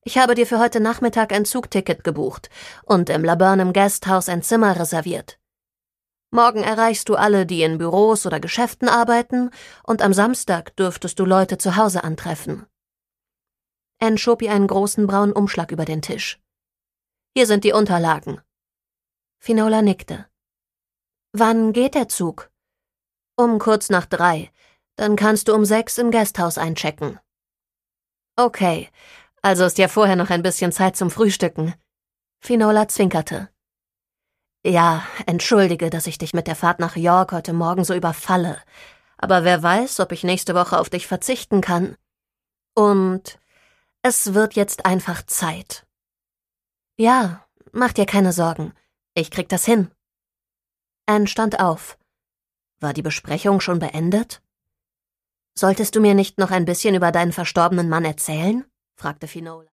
Ich habe dir für heute Nachmittag ein Zugticket gebucht und im Laburnum Guesthouse ein Zimmer reserviert. Morgen erreichst du alle, die in Büros oder Geschäften arbeiten, und am Samstag dürftest du Leute zu Hause antreffen. Anne schob ihr einen großen braunen Umschlag über den Tisch. Hier sind die Unterlagen. Finola nickte. Wann geht der Zug? Um kurz nach 3. Dann kannst du um 6 im Guesthouse einchecken. Okay, also ist ja vorher noch ein bisschen Zeit zum Frühstücken. Finola zwinkerte. Ja, entschuldige, dass ich dich mit der Fahrt nach York heute Morgen so überfalle. Aber wer weiß, ob ich nächste Woche auf dich verzichten kann. Und es wird jetzt einfach Zeit. Ja, mach dir keine Sorgen. Ich krieg das hin. Anne stand auf. War die Besprechung schon beendet? Solltest du mir nicht noch ein bisschen über deinen verstorbenen Mann erzählen? Fragte Finola.